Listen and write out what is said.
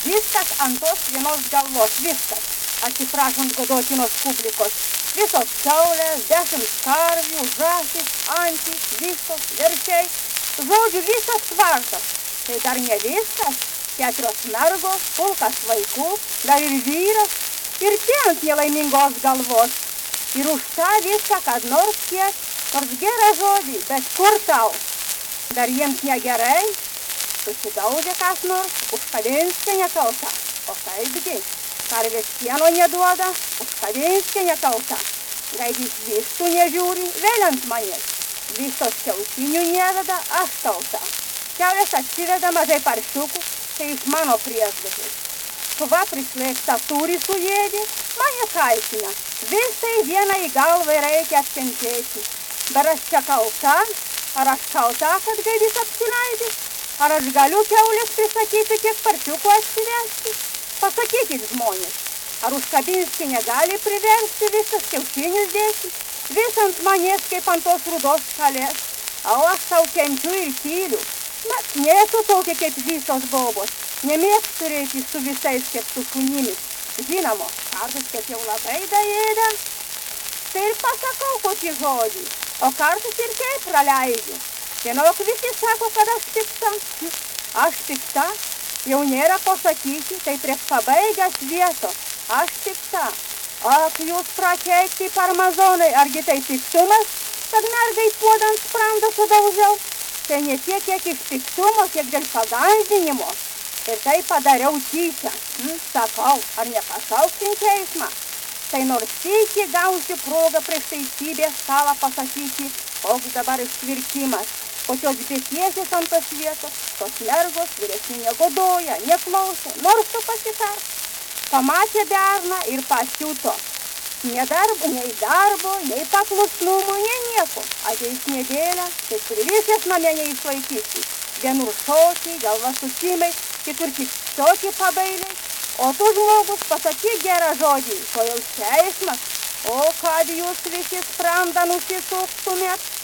viskas ant tos vienos galvos, viskas, atsiprašant godotinos publikos. Visos kiaulės, 10 karvių, žąsys, antys, vištos, veršiai, žodžiu, visas tvartas. Tai dar ne viskas, 4 mergos, pulkas vaikų, dar ir vyras, ir tie ant nelaimingos galvos. Ir už tą viską, kad nors kiek, nors gerą žodį, bet kur tau? Dar jiems negerai, susidaužė kas nors, užkabinskė nekalta. O kaipgi, karvės pieno neduoda, užkabinskė nekalta. Gaidys vištų nežiūri, vėl ant manęs. Vištos kiaušinių neveda, aš kalta. Kiaulės atsiveda mažai paršiukų, tai iš mano priešdėlis. Šuva prislėgta turi suėdė, mane kaltina. Visai vienai galvai reikia atkentėti. Dar aš čia kalta, ar aš kalta, kad gaidys apsileidė? Ar aš galiu kiaulės prisakyti, kiek paršiukų atsivesti? Pasakykit, žmonės, ar užkabinskė negali priversti visas kiaušinius dėti? Vis ant manęs kaip ant tos rudos skalės. O aš sau kenčiu ir tyliu. Bet nesu tokia kaip visos bobos. Nemėgstu turėti su visais kaip su šunimis. Žinoma, kartais kaip jau labai daėda. Tai ir pasakau kokį žodį. O kartais ir kaip praleidžiu. Vienok visi sako, kad aš pikta. Aš pikta. Jau nėra pasakyti, tai prieš pabaigęs vieto. Aš pikta. Ak, jūs prakeikti parmazonai, argi tai piktumas, kad mergai puodą ant sprando sudaužiau? Tai ne tiek, kiek iš piktumo, kiek dėl pagąsdinimo. Ir tai padariau tyčia. Sakau, ar nepašauksim teismą? Tai nors sykį gausiu progą prieš teisybės salą pasakyti, koks dabar ištvirkimas. Kokios betiesės ant tos vietos, tos mergos vyresni negodoja, neklauso, nors tu pasitart. Pamatė berną ir pasiuto. Nei darbo, nei paklusnumo, nei nieko. Ateis nedėlę, tai pririšęs namie neišlaikysi. Vienur šokiai, galva susimai, kitur tik šokiai pabailiai. O tu žmogus pasakyk gerą žodį, ko jau teismas. O kad jūs visi sprandą nusisuktumėt.